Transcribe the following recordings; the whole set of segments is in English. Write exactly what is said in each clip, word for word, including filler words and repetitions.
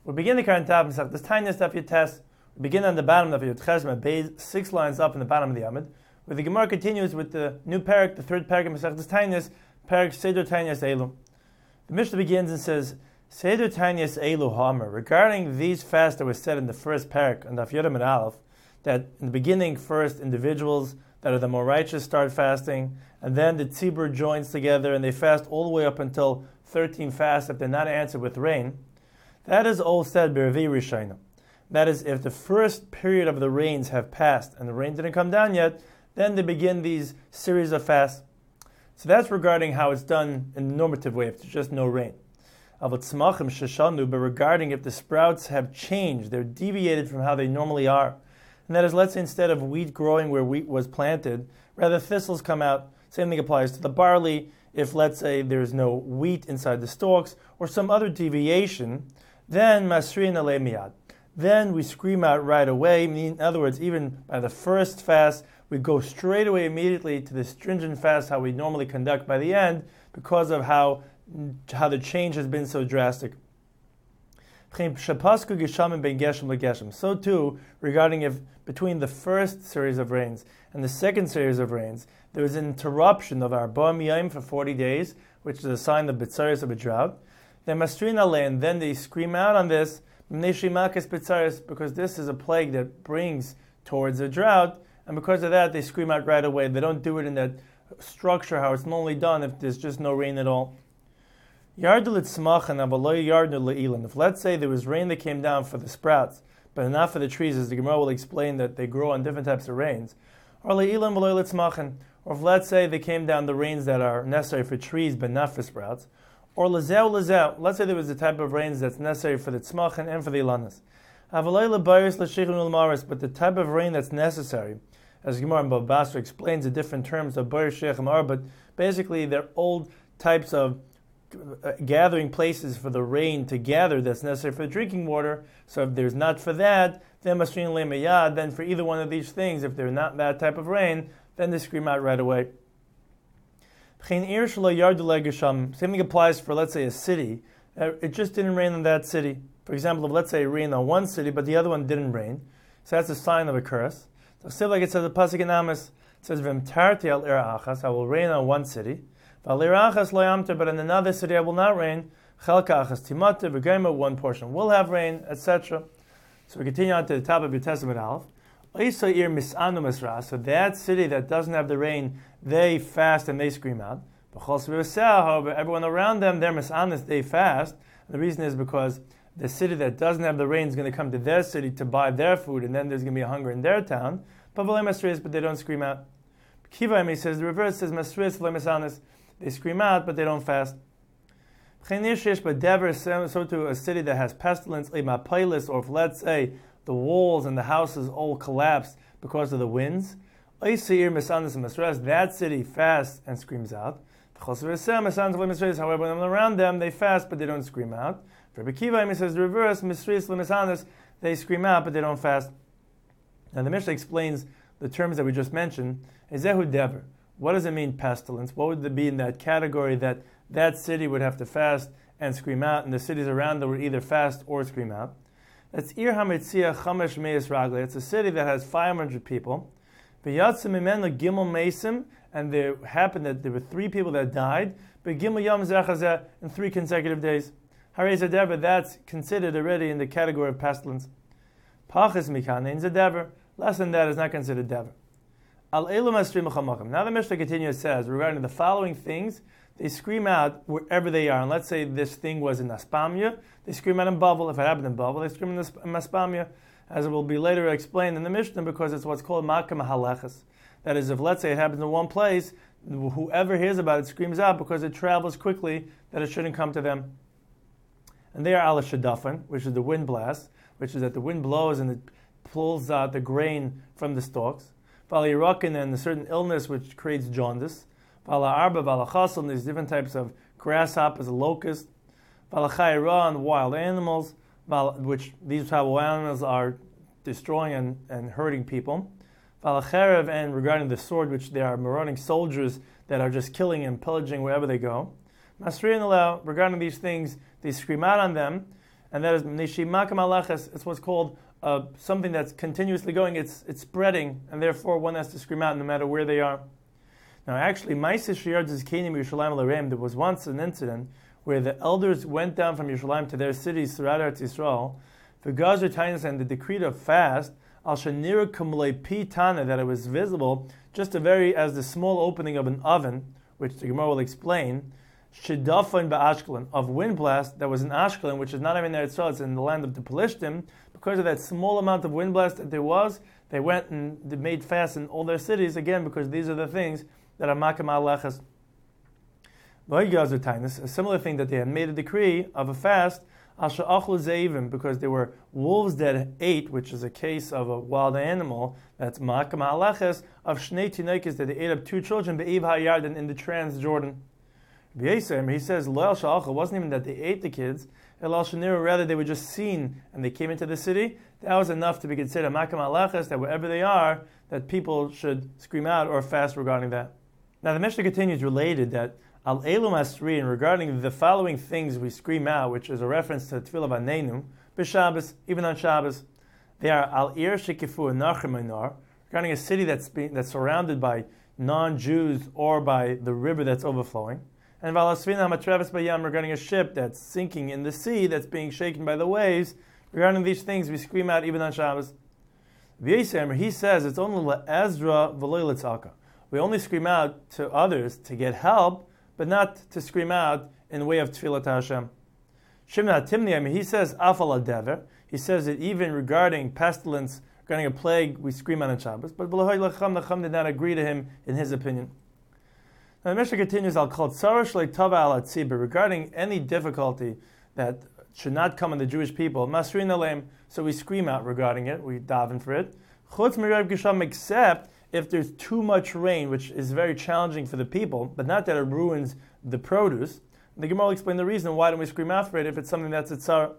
We begin the current topic, this tiny stuff you test. We begin on the bottom of your Chesma Beis, six lines up in the bottom of the Amud, where the Gemara continues with the new parak, the third parak of Masechtas Tainis, parak Seder Tainis Elu. The Mishnah begins and says, Seder Tainis Elu Hamer, regarding these fasts that were said in the first parak, on Daf Yodam and Aleph, that in the beginning, first individuals that are the more righteous start fasting, and then the tzibur joins together and they fast all the way up until thirteen fasts if they're not answered with rain. That is all said B'Revi Rishayna. That is, if the first period of the rains have passed and the rain didn't come down yet, then they begin these series of fasts. So that's regarding how it's done in the normative way, if there's just no rain. But regarding if the sprouts have changed, they're deviated from how they normally are. And that is, let's say instead of wheat growing where wheat was planted, rather thistles come out. Same thing applies to the barley. If, let's say, there's no wheat inside the stalks or some other deviation, then masrin alei miyad. Then we scream out right away. In other words, even by the first fast, we go straight away immediately to the stringent fast, how we normally conduct by the end, because of how, how the change has been so drastic. So too, regarding if between the first series of rains and the second series of rains, there is an interruption of our Ba'am Yom for forty days, which is a sign of B'tzaris of a drought, then Mastrin Aleh, and then they scream out on this, because this is a plague that brings towards a drought, and because of that, they scream out right away. They don't do it in that structure, how it's normally done if there's just no rain at all. If let's say there was rain that came down for the sprouts, but not for the trees, as the Gemara will explain that they grow on different types of rains, or if let's say they came down the rains that are necessary for trees but not for sprouts, or lezeu lezeu, let's say there was a type of rains that's necessary for the tzmachin and for the ilanas. But the type of rain that's necessary, as Gemara and Bava Basra explains the different terms of Boyer Sheikh and Ar, but basically they're old types of gathering places for the rain to gather that's necessary for drinking water. So if there's not for that, then masrin le'meyad, then for either one of these things, if they're not that type of rain, then they scream out right away. Same thing applies for, let's say, a city. It just didn't rain in that city. For example, if let's say it rained on one city, but the other one didn't rain, so that's a sign of a curse. So still, like it says, the pasuk in Amos, it says, "V'imtarti al ira achas," I will rain on one city. But in another city I will not rain. One portion will have rain, et cetera. So we continue on to the top of your Testament Aleph. So that city that doesn't have the rain, they fast and they scream out. However, everyone around them, they're misanis, they fast. And the reason is because the city that doesn't have the rain is going to come to their city to buy their food, and then there's going to be a hunger in their town. But they don't scream out. Kiva says the reverse, says masris, they scream out, but they don't fast. But Dever, so to a city that has pestilence, or if let's say the walls and the houses all collapse because of the winds, that city fasts and screams out. However, when around them, they fast, but they don't scream out. For Bekiva, he says the reverse, they scream out, but they don't fast. And the Mishnah explains the terms that we just mentioned. Ezehu Dever. What does it mean, pestilence? What would it be in that category that that city would have to fast and scream out, and the cities around them would either fast or scream out? That's Ir HaMetzia Chamesh Meis Ragle. It's a city that has five hundred people. V'yatzim imenu Gimel Meisim, and there happened that there were three people that died, but Gimel Yom Zechazeh in three consecutive days. Harei Zadever, that's considered already in the category of pestilence. Pachas Mikanein Zadever, less than that is not considered Dever. Now the Mishnah continues, says, regarding the following things, they scream out wherever they are. And let's say this thing was in Aspamia, they scream out in Bavel. If it happened in Bavel, they scream in Aspamia, as it will be later explained in the Mishnah, because it's what's called Makam HaLechas. That is, if let's say it happens in one place, whoever hears about it screams out because it travels quickly that it shouldn't come to them. And they are Ala Shadafan, which is the wind blast, which is that the wind blows and it pulls out the grain from the stalks. Vala Irakin, and a certain illness which creates jaundice. Vala Arba, Vala Chasl, and these different types of grasshoppers, locust. Vala Chayra, and wild animals, which these type of animals are destroying and, and hurting people. Vala Cherev, and regarding the sword, which they are marauding soldiers that are just killing and pillaging wherever they go. Masriyan allow, regarding these things, they scream out on them. and that is Nishimakam Alaches. It's what's called uh, something that's continuously going. It's it's spreading, and therefore one has to scream out no matter where they are. Now, actually, Ma'aseh Sheyard Zizkenim Yerushalayim L'Reim. There was once an incident where the elders went down from Yerushalayim to their cities throughout Eretz Yisrael. The Gazer Tainus and the decree of fast Al Shanira Kumlei Pitana, that it was visible just a very as the small opening of an oven, which the Gemara will explain. Shidafon ba'Ashkelon, of wind blast that was in Ashkelon, which is not even there Yisrael, it's in the land of the Pelishtim. Because of that small amount of wind blast that there was, they went and they made fast in all their cities, again, because these are the things that are makam alechas. A similar thing that they had made a decree of a fast, because there were wolves that ate, which is a case of a wild animal, that's makam alechas, of shnei tinokes, that they ate up two children, be'ev ha'yarden, in the Transjordan. He says, Lo it wasn't even that they ate the kids, rather they were just seen and they came into the city. That was enough to be considered makam alechas, that wherever they are, that people should scream out or fast regarding that. Now the Mishnah continues related that al elu masrin, regarding the following things we scream out, which is a reference to Tefillah Vanenu, b'Shabbos, even on Shabbos. They are al ir shekifu nachem, regarding a city that's being, that's surrounded by non-Jews or by the river that's overflowing. And Valasvina Matrevis Bayam, regarding a ship that's sinking in the sea, that's being shaken by the waves. Regarding these things, we scream out even on Shabbos. He says it's only la'ezra v'lo l'tzaka. We only scream out to others to get help, but not to scream out in the way of Tefillah Hashem. Shimna Timni, he says afal adever. He says that even regarding pestilence, regarding a plague, we scream out on Shabbos. But B'lahoy Lacham, Lacham did not agree to him in his opinion. Now the Mishnah continues, I'll call tzarash le'tava al tzibur, regarding any difficulty that should not come on the Jewish people, masrin aleim, so we scream out regarding it, we daven for it. Chutz mirav gisham, except if there's too much rain, which is very challenging for the people, but not that it ruins the produce. The Gemara will explain the reason why don't we scream out for it if it's something that's a tzara.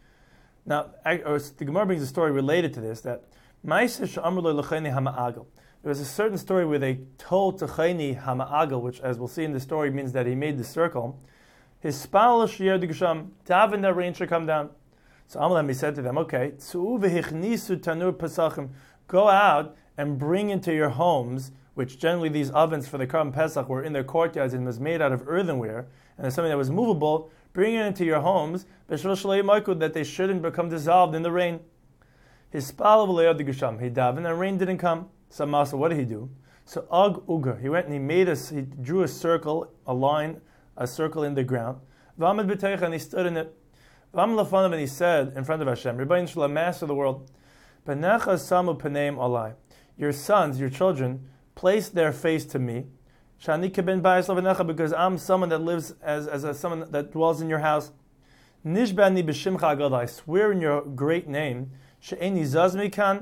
Now, the Gemara brings a story related to this, that Ma'aseh she'amru lo l'chayni hama'agel. There was a certain story where they told to Chayni Hama'agel, which, as we'll see in the story, means that he made the circle. His spal shiyar d'gesham, daven that rain should come down. So Amalem, he said to them, okay, tzu'u v'hichnisu tanur pesachim, go out and bring into your homes, which generally these ovens for the Karban Pesach were in their courtyards and was made out of earthenware, and it's something that was movable, bring it into your homes, that they shouldn't become dissolved in the rain. His spal v'leyad d'gesham, he davened and rain didn't come. So Masa, what did he do? So Ag Uga, he went and he made a, he drew a circle, a line, a circle in the ground. V'amad b'teicha, and he stood in it. V'am lefanav, and he said in front of Hashem, Rebbeinu Shalom, Master of the world, Panecha samu paneim alai. Your sons, your children, place their face to me. Shani keben bayis levanecha, because I'm someone that lives as as a, someone that dwells in your house. Nishbani b'shimcha agad, I swear in your great name. I'm not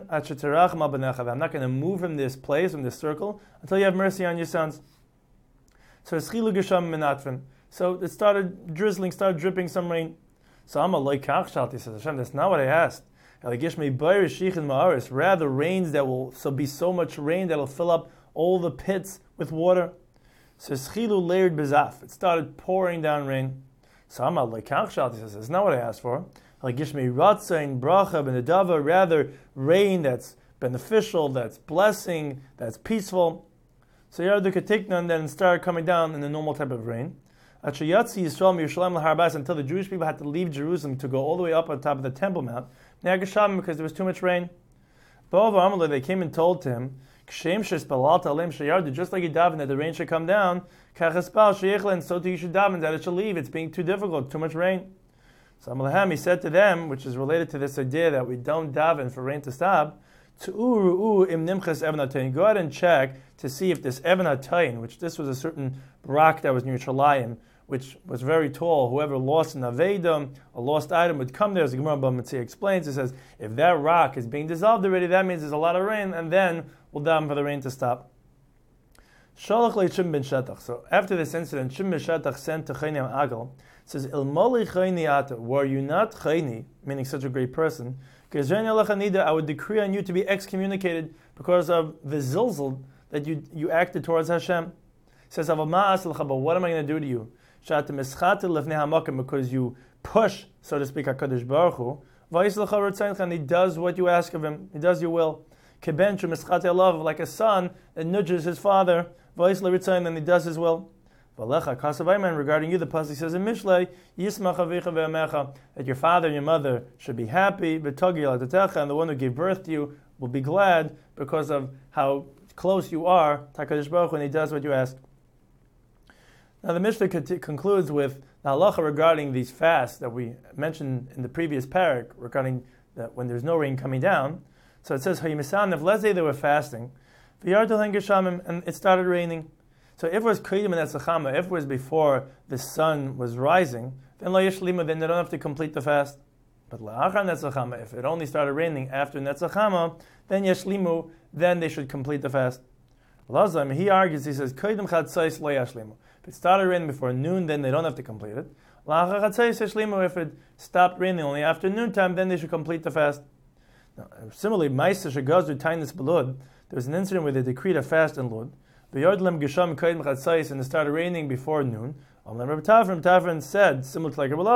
going to move from this place, from this circle, until you have mercy on your sons. So So it started drizzling, started dripping some rain. So I'm a loikach, he says, Hashem, that's not what I asked. Rather rains that will so be so much rain that will fill up all the pits with water. So schilu layered bezaf. It started pouring down rain. So I'm a loikach, he says, that's not what I asked for. Like Gishmi Ratzain, Bracha, Benedava, rather rain that's beneficial, that's blessing, that's peaceful. So Yardu Katikna, and then started coming down in the normal type of rain. Until the Jewish people had to leave Jerusalem to go all the way up on top of the Temple Mount, because there was too much rain. They came and told him, just like you daven that the rain should come down, so too you should daven that it should leave, it's being too difficult, too much rain. So Amalahem, he said to them, which is related to this idea that we don't daven for rain to stop, go ahead and check to see if this Eben HaTayin, which this was a certain rock that was near Shalayim, which was very tall, whoever lost an Avedam, a lost item, would come there, as the Gemara Bava Metzia explains. It says, if that rock is being dissolved already, that means there's a lot of rain, and then we'll daven for the rain to stop. Shalach le'Shim ben Shetach. So after this incident, Shim ben Shetach sent to Chayni Agel, says, Ilmoli Chayni Ata, were you not Chayni, meaning such a great person, I would decree on you to be excommunicated because of the zilzal that you, you acted towards Hashem. He says, but what am I going to do to you? Because you push, so to speak, HaKadosh Baruch Hu, and he does what you ask of him. He does your will. Like a son that nudges his father, and he does his will. Regarding you, the pasuk says in Mishlei, that your father and your mother should be happy, and the one who gave birth to you will be glad because of how close you are to HaKadosh Baruch Hu, and he does what you ask. Now the Mishnah concludes with the halacha regarding these fasts that we mentioned in the previous parak, regarding that when there's no rain coming down. So it says, let's say they were fasting, and it started raining. So if it was Kodim and Netzachama, if it was before the sun was rising, then lo yeshlimu, then they don't have to complete the fast. But la'achar Netzachama, if it only started raining after Netzachama, then yeshlimu, then they should complete the fast. Lazam, he argues, he says, Kodim chatzais lo yashlimu. If it started raining before noon, then they don't have to complete it. La'achar chatzais yeshlimu, if it stopped raining only after noontime, then they should complete the fast. Now, similarly, Ma'aseh shegazu tainis belud, there was an incident where they decreed a fast in Lud. And it started raining before noon. Rabbi Tavrin said, similar to like Rabbi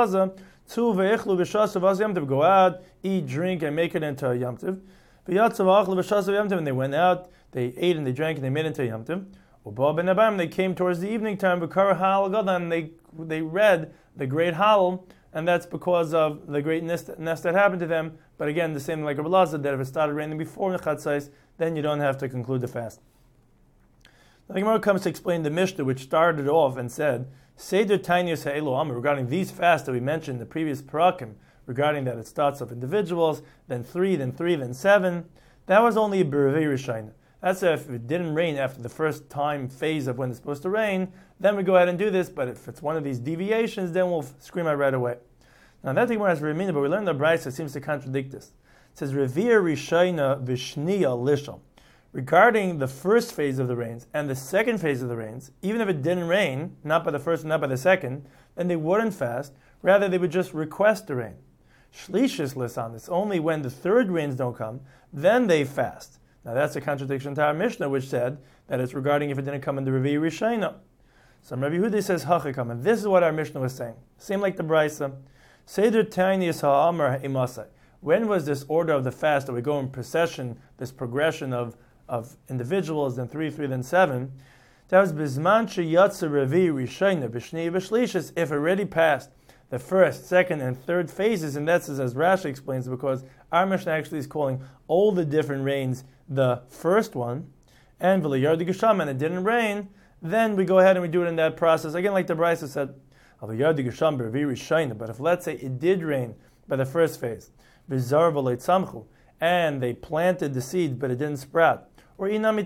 Lazar, go out, eat, drink, and make it into a Yom Tov. And they went out, they ate and they drank and they made it into a Yom Tov. They came towards the evening time, and they, they read the great Hallel, and that's because of the great nest that happened to them. But again, the same like Rabbi Lazar, that if it started raining before Nechatzais, then you don't have to conclude the fast. The Gemara comes to explain the Mishnah, which started off and said, Seder Tainus Ha'elu Amr, regarding these fasts that we mentioned in the previous parakim, regarding that it starts off individuals, then three, then three, then seven. That was only a Berevei Rishayna. That's if it didn't rain after the first time phase of when it's supposed to rain, then we go ahead and do this, but if it's one of these deviations, then we'll scream out right away. Now that Gemara has Remina, but we learned the Brisa seems to contradict this. It says, Revir Rishayna Vishniya Lisham. Regarding the first phase of the rains and the second phase of the rains, even if it didn't rain, not by the first and not by the second, then they wouldn't fast. Rather, they would just request the rain. Shlishis lisanis, only when the third rains don't come, then they fast. Now that's a contradiction to our Mishnah, which said that it's regarding if it didn't come in the Revi'i Rishayna. So Rabbi Yehuda says, Hachikam, and this is what our Mishnah was saying. Same like the Brisa. Seder Tainiyas Ha'amar Imasai. When was this order of the fast that we go in procession, this progression of of individuals, then three, three, then seven? That was Bizman Sheyatsa Revi Rishayna B'Shnei B'Shlishis, if already passed the first, second, and third phases, and that's as Rashi explains, because our Mishnah actually is calling all the different rains the first one, and V'Layardi Gesham, and it didn't rain, then we go ahead and we do it in that process. Again, like the Brisa said, V'Layardi Gesham B'Revi Rishayna, but if let's say it did rain by the first phase, V'Zar V'Leit Samchu, and they planted the seed, but it didn't sprout, or even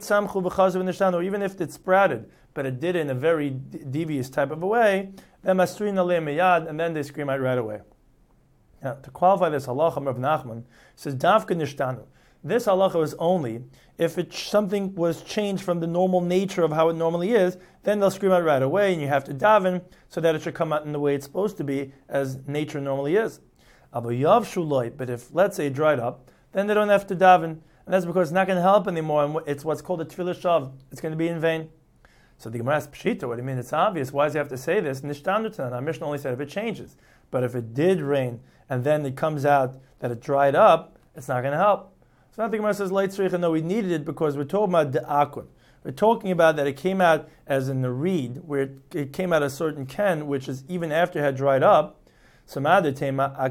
if it sprouted, but it did it in a very devious type of a way, then masrin alei miyad, and then they scream out right away. Now, to qualify this halacha, Rav Nachman says, Davka nishtanu. This halacha is only if it, something was changed from the normal nature of how it normally is, then they'll scream out right away, and you have to daven so that it should come out in the way it's supposed to be, as nature normally is. But if, let's say, it dried up, then they don't have to daven. And that's because it's not going to help anymore, and it's what's called a tefillah shav. It's going to be in vain. So the Gemara asks, Pshita, what do you mean? It's obvious. Why does he have to say this? Nishtanu, our Mishnah only said if it changes. But if it did rain, and then it comes out that it dried up, it's not going to help. So now the Gemara says, Leit Tzricha, no, we needed it because we're talking about de'akun. We're talking about that it came out as in the reed, where it, it came out a certain ken, which is even after it had dried up. So I would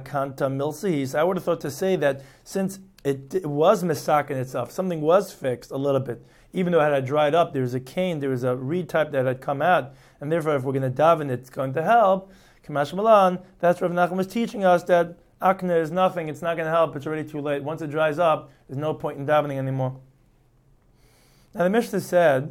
have thought to say that since It, it was misak in itself. Something was fixed a little bit. Even though it had dried up, there was a cane, there was a reed type that had come out. And therefore, if we're going to daven, it's going to help. Kamash Malan, that's what Rav Nachman was teaching us, that akne is nothing, it's not going to help, it's already too late. Once it dries up, there's no point in davening anymore. Now the Mishnah said,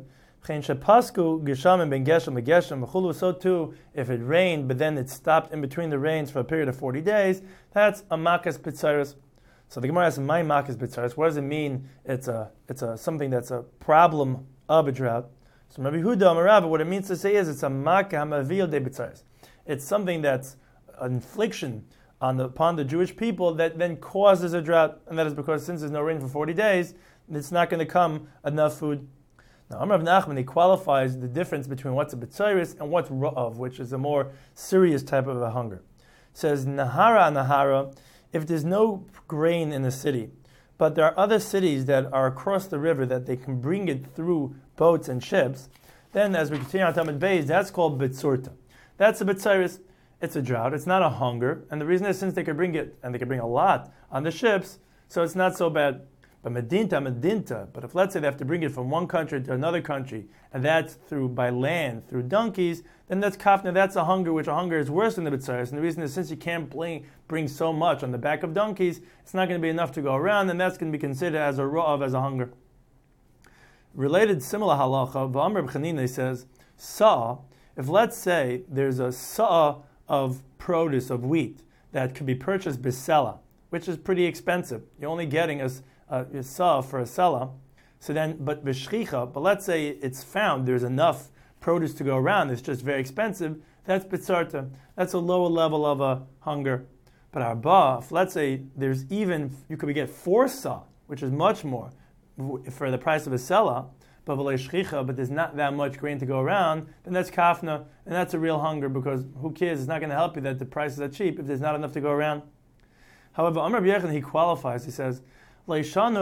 so too, if it rained, but then it stopped in between the rains for a period of forty days, that's a makas pitzaris. So the Gemara asks, "My makas b'tzaris." What does it mean? It's a, it's a something that's a problem of a drought. So Rabbi Yehuda Amar Rabba, what it means to say is it's a makkah hamavil de b'tzaris. It's something that's an infliction on the, upon the Jewish people that then causes a drought, and that is because since there's no rain for forty days, it's not going to come enough food. Now, Amar Rav Nachman, he qualifies the difference between what's a b'tzaris and what's ra'av, which is a more serious type of a hunger. says Nahara Nahara, if there's no grain in the city, but there are other cities that are across the river that they can bring it through boats and ships, then as we continue on Tamid Beis, that's called Bitsurta. That's a Bitziris. It's a drought. It's not a hunger. And the reason is since they could bring it, and they could bring a lot on the ships, so it's not so bad. But Medinta, Medinta, but if let's say they have to bring it from one country to another country, and that's through by land, through donkeys, then that's kafna, that's a hunger, which a hunger is worse than the Bitziris. And the reason is since you can't bring, bring so much on the back of donkeys, it's not going to be enough to go around, and that's going to be considered as a ra'av, as a hunger. Related similar halacha, V'amr B'chanina says, sa, if let's say there's a sa of produce, of wheat, that could be purchased bisela, which is pretty expensive. You're only getting a, a, a sa for a sela. So then, but b'shchicha, but let's say it's found, there's enough produce to go around, it's just very expensive, that's bitzarta. That's a lower level of a hunger. But arba, if let's say there's even, you could get four sa, which is much more, for the price of a sela, but but there's not that much grain to go around, then that's kafna, and that's a real hunger, because who cares? It's not going to help you that the prices are cheap if there's not enough to go around. However, Amr B'Yechon, he qualifies, he says, we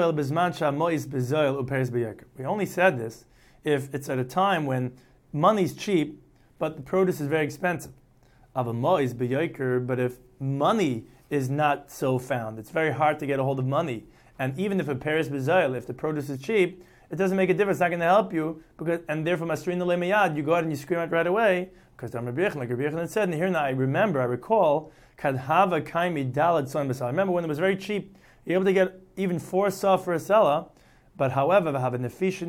only said this if it's at a time when money's cheap, but the produce is very expensive. But if money is not so found, it's very hard to get a hold of money, and even if a peres b'zoil, if the produce is cheap, it doesn't make a difference. It's not going to help you, because and therefore masrin le'meyad, you go out and you scream out right away. Because Amr B'Yechon, like Rabbi Yechon said, and here now I remember, I recall, kadhava kaimi dalad son b'sal. I remember when it was very cheap, you're able to get even four saw for a sela. But however, there were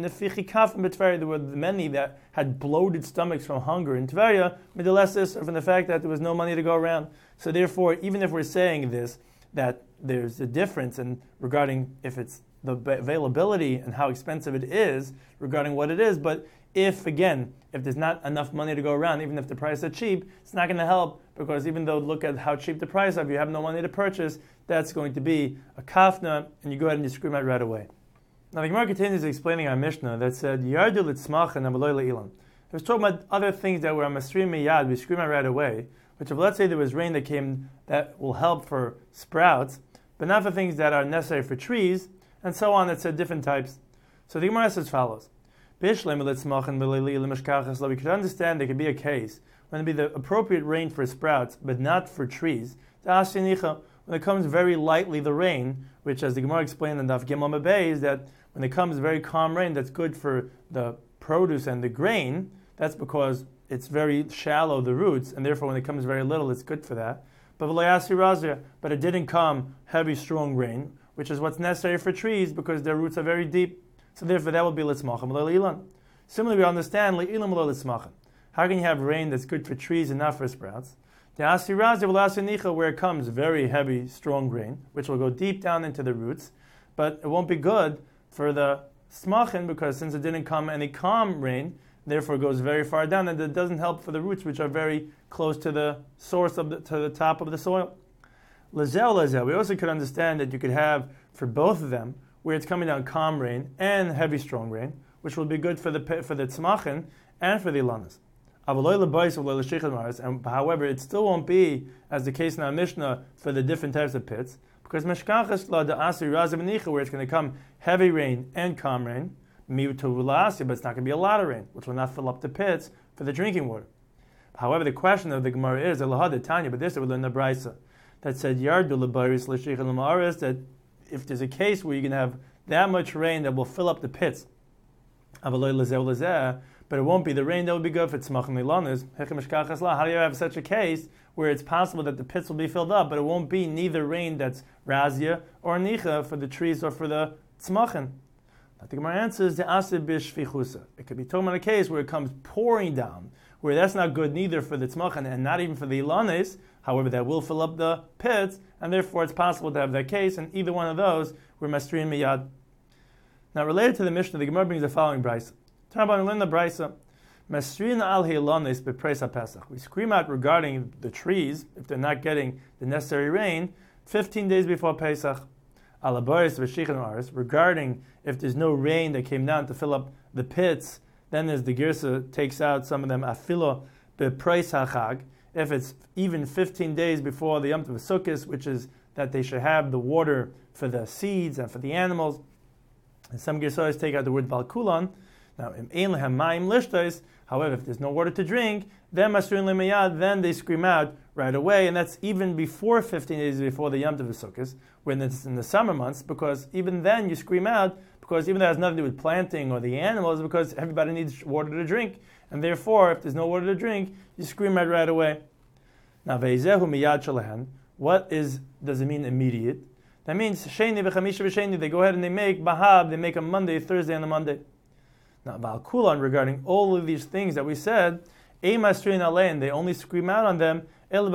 many that had bloated stomachs from hunger in Tveria, midalessis, or from the fact that there was no money to go around. So therefore, even if we're saying this, that there's a difference in regarding if it's the availability and how expensive it is regarding what it is, but if, again, if there's not enough money to go around, even if the prices are cheap, it's not going to help, because even though look at how cheap the price of, you have no money to purchase, that's going to be a kafna, and you go ahead and you scream out right away. Now the Gemara continues explaining our Mishnah that said, Yardu litzmach and amaloi le'ilan. It was talking about other things that were a masrim miyad, we scream out right away, which if let's say there was rain that came that will help for sprouts, but not for things that are necessary for trees, and so on, it said different types. So the Gemara says as follows. We could understand there could be a case when it be the appropriate rain for sprouts, but not for trees. When it comes very lightly, the rain, which as the Gemara explained in Daf Gimel Mebei, is that when it comes very calm rain, that's good for the produce and the grain. That's because it's very shallow, the roots, and therefore when it comes very little, it's good for that. But but it didn't come heavy, strong rain, which is what's necessary for trees because their roots are very deep. So therefore that would be litzmachem le'ilan. Similarly, we understand le'ilan litzmachem. How can you have rain that's good for trees and not for sprouts? The asirazi v'lasinicha, where it comes very heavy, strong rain, which will go deep down into the roots, but it won't be good for the smachin because since it didn't come any calm rain, therefore it goes very far down, and it doesn't help for the roots, which are very close to the source of the to the top of the soil. Lezel lezel. We also could understand that you could have for both of them, where it's coming down calm rain and heavy strong rain, which will be good for the for the tzmachin and for the ilanas. And however, it still won't be, as the case in our Mishnah, for the different types of pits, because meshkachas la da asir razavnicha, where it's going to come heavy rain and calm rain, miutu but it's not going to be a lot of rain, which will not fill up the pits for the drinking water. However, the question of the Gemara is elahad Tanya, but this we learned in the Brisa that said yardu lebaris l'shich l'maaris, that if there's a case where you can have that much rain that will fill up the pits, but it won't be the rain that will be good for tzmachim ilanas. How do you have such a case where it's possible that the pits will be filled up, but it won't be neither rain that's razia or nicha for the trees or for the tzmachim? I think my answer is the asir bishfichusa. It could be talking about a case where it comes pouring down, where that's not good neither for the tzmachim and not even for the ilanes. However, that will fill up the pits, and therefore it's possible to have that case, and either one of those we're mastrin miyad. Now, related to the Mishnah, the Gemara brings the following brisa. We learn the brisa. Masrin al hilanes bepresa Pesach. We scream out regarding the trees if they're not getting the necessary rain fifteen days before Pesach. Alabaris v'shichin aris, regarding if there's no rain that came down to fill up the pits, then as the girsa takes out some of them afilo bepreis hachag. if it's even fifteen days before the Yom Tov Sukkos, which is that they should have the water for the seeds and for the animals. And some Gersos take out the word Balkulan. Now, im ein lehem mayim lishtos, however, if there's no water to drink, then masrin lemayad, then they scream out right away, and that's even before fifteen days before the Yom Tov Sukkos, when it's in the summer months, because even then you scream out, because even though it has nothing to do with planting or the animals, because everybody needs water to drink, and therefore, if there's no water to drink, you scream out right away. Now, veizehu miyad shalahan, what is does it mean immediate? That means sheni v'chamisha v'sheni, they go ahead and they make bahab, they make a Monday, Thursday, and a Monday. Now, Balkulan, regarding all of these things that we said, they only scream out on them,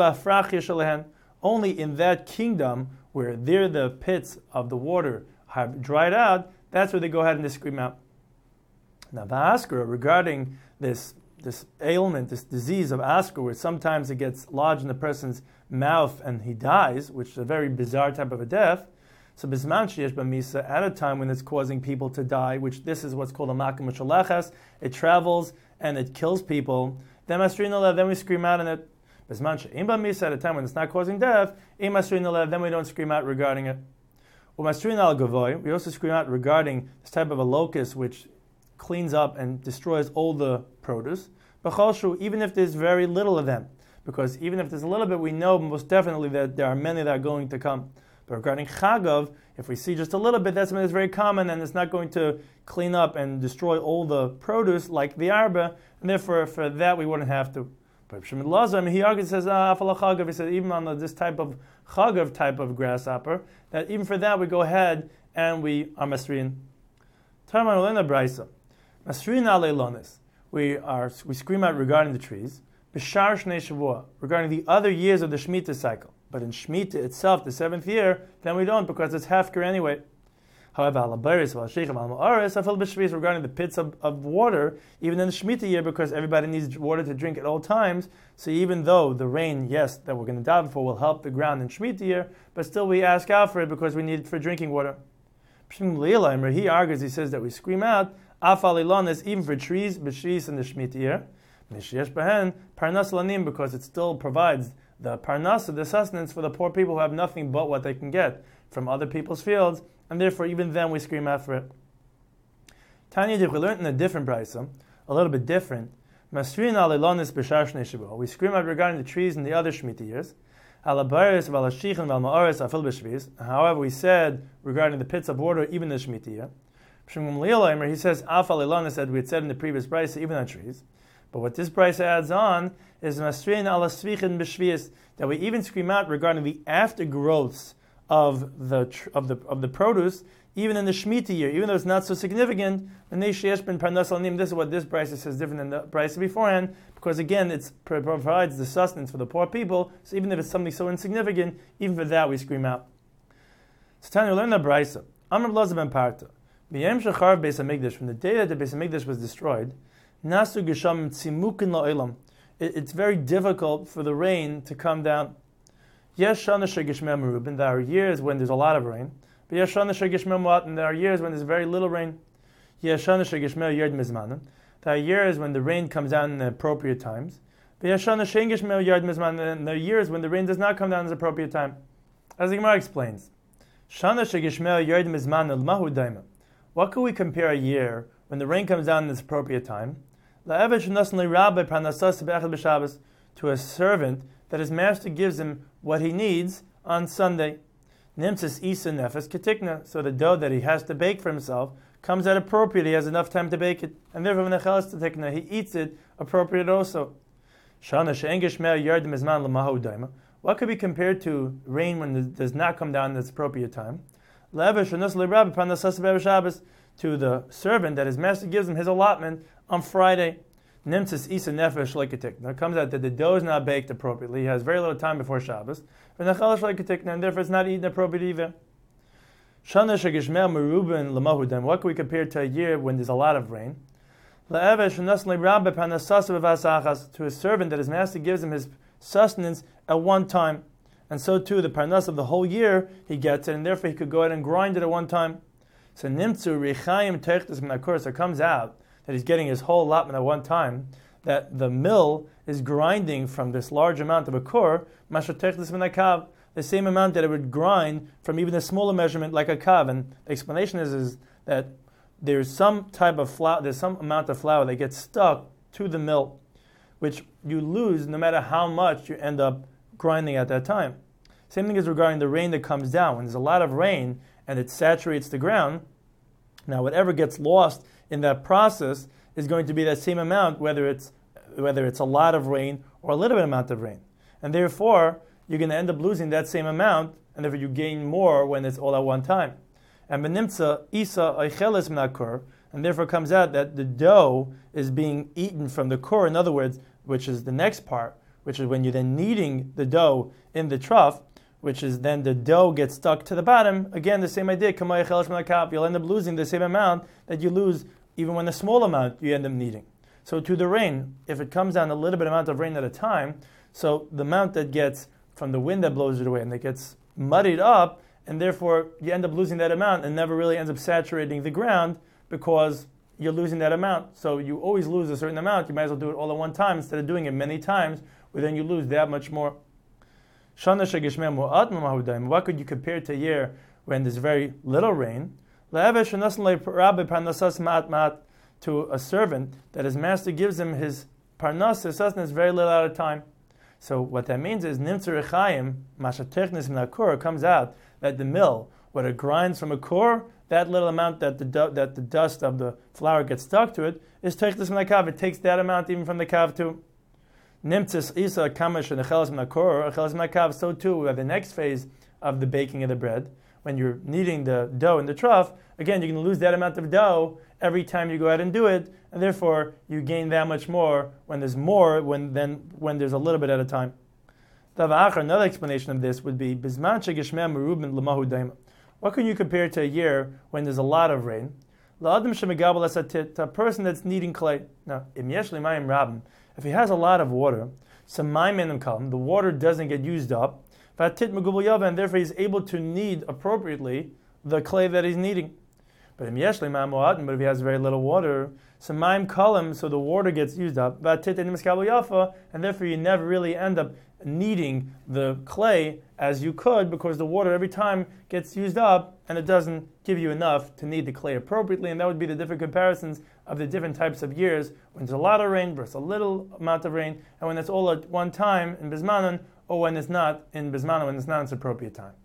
only in that kingdom where there the pits of the water have dried out, that's where they go ahead and they scream out. Now, Va'askara, regarding this this ailment, this disease of askar, where sometimes it gets lodged in the person's mouth and he dies, which is a very bizarre type of a death. So bisman sheyesh b'misa, at a time when it's causing people to die, which this is what's called a makom shalachas, it travels and it kills people. Then masrin then we scream out in it. Bisman she'im b'misa, at a time when it's not causing death, im masrin then we don't scream out regarding it. Umasrin al gavoy, we also scream out regarding this type of a locust which cleans up and destroys all the produce. B'cholshu, even if there's very little of them, because even if there's a little bit, we know most definitely that there are many that are going to come. But regarding Chagav, if we see just a little bit, that's when it's very common and it's not going to clean up and destroy all the produce like the arba, and therefore for that we wouldn't have to. But Shimon Lazar, he argues, says, ah, Chagav, he says, even on the, this type of Chagav type of grasshopper, that even for that we go ahead and we are Masrin. Tarman Olena Braisa. Masrin Aleilonis. We are we scream out regarding the trees. B'shar Shnei Shavua, regarding the other years of the Shemitah cycle. But in Shemitah itself, the seventh year, then we don't, because it's Hefker anyway. However, Alabaris, Valshechim, Alma'aris, I feel b'shvis regarding the pits of, of water, even in the Shemitah year, because everybody needs water to drink at all times. So even though the rain, yes, that we're going to daven for, will help the ground in Shemitah year, but still we ask out for it because we need it for drinking water. He argues, he says that we scream out, Afalilonis, even for trees, b'shvis in the Shemitah year, Parnas Lanim, because it still provides the parnasa, the sustenance for the poor people who have nothing but what they can get from other people's fields, and therefore even then we scream out for it. Tanya, we learned in a different brayso, a little bit different. Masrin alelonis b'shar shnei shavuot. We scream out regarding the trees in the other Shemitah years. Alabaris v'alashichin v'alma'aris afil b'shvis. However, we said regarding the pits of water, even the Shemitah year. He says af alelonis, that we had said in the previous brayso, even on trees. But what this brayso adds on is masrin ala svichin b'shvius, that we even scream out regarding the aftergrowths of the tr- of the of the produce, even in the Shemitah year, even though it's not so significant. This is what this brayso says different than the brayso beforehand, because again, it provides the sustenance for the poor people. So even if it's something so insignificant, even for that we scream out. So Tanya, learn the brayso. Amr Blaza ben Parta, b'yem shechar Beis Hamikdash, from the day that the Beis Hamikdash was destroyed. Nasu Gesham Tzimukin La'olam. It's very difficult for the rain to come down. Yes, Shana Shegishmeh Merubin. There are years when there's a lot of rain. But yes, Shana Shegishmeh Mu'at, and there are years when there's very little rain. Yes, Shana Shegishmeh Yerd Mizmanim. There are years when the rain comes down in the appropriate times. But yes, Shana Shegishmeh Yerd Mizmanim. And there are years when the rain does not come down at the appropriate time. As the Gemara explains, Shana Shegishmeh Yerd Mizmanim Mahu Daima. What can we compare a year when the rain comes down in its appropriate time? To a servant that his master gives him what he needs on Sunday. Nimtzis isa nefes ketikna, so the dough that he has to bake for himself comes out appropriate. He has enough time to bake it, and therefore when he eats it appropriate also. What could be compared to rain when it does not come down in its appropriate time? To the servant that his master gives him his allotment on Friday. Nimtzis isa nefesh leiketikna. It comes out that the dough is not baked appropriately. He has very little time before Shabbos. And therefore it's not eaten appropriately either. Shana shegishmeh merubin lemahudem. What can we compare to a year when there's a lot of rain? To a servant that his master gives him his sustenance at one time. And so too, the parnas of the whole year, he gets it, and therefore he could go ahead and grind it at one time. So nimtzu richayim techtis min, of course, it comes out that he's getting his whole allotment at one time. that the mill is grinding from this large amount of a core, the same amount that it would grind from even a smaller measurement like a kav. And the explanation is, is that there's some type of flour, there's some amount of flour that gets stuck to the mill, which you lose no matter how much you end up grinding at that time. Same thing is regarding the rain that comes down. When there's a lot of rain and it saturates the ground, now whatever gets lost in that process is going to be that same amount, whether it's whether it's a lot of rain or a little bit amount of rain. And therefore, you're going to end up losing that same amount, and therefore you gain more when it's all at one time. And benimtza isa eicheles minakor, and therefore it comes out that the dough is being eaten from the core. In other words, which is the next part, which is when you're then kneading the dough in the trough, which is then the dough gets stuck to the bottom. Again, the same idea. You'll end up losing the same amount that you lose even when a small amount you end up kneading. So to the rain, if it comes down a little bit amount of rain at a time, so the amount that gets from the wind that blows it away and that gets muddied up, and therefore you end up losing that amount and never really ends up saturating the ground because you're losing that amount. So you always lose a certain amount. You might as well do it all at one time instead of doing it many times, where then you lose that much more. What could you compare to a year when there's very little rain? To a servant that his master gives him his parnas, his sustenance, very little at a time. So what that means is nimtzer echayim mashatechnis minakor comes out that the mill, what it grinds from a core, that little amount that the du- that the dust of the flour gets stuck to it is technis minakav. It takes that amount even from the kav too. Nimtzis isa kamash and echeles minakor echeles minakav. So too we have the next phase of the baking of the bread. When you're kneading the dough in the trough, again, you're going to lose that amount of dough every time you go out and do it, and therefore you gain that much more when there's more when than when there's a little bit at a time. Another explanation of this would be what can you compare to a year when there's a lot of rain? To a person that's kneading clay. Now, if he has a lot of water, the water doesn't get used up, and therefore he's able to knead appropriately the clay that he's kneading. But if he has very little water, so the water gets used up, and therefore you never really end up kneading the clay as you could, because the water every time gets used up and it doesn't give you enough to knead the clay appropriately. And that would be the different comparisons of the different types of years, when there's a lot of rain versus a little amount of rain, and when it's all at one time in Bismanon, or when it's not in Bismanon, when it's not in its appropriate time.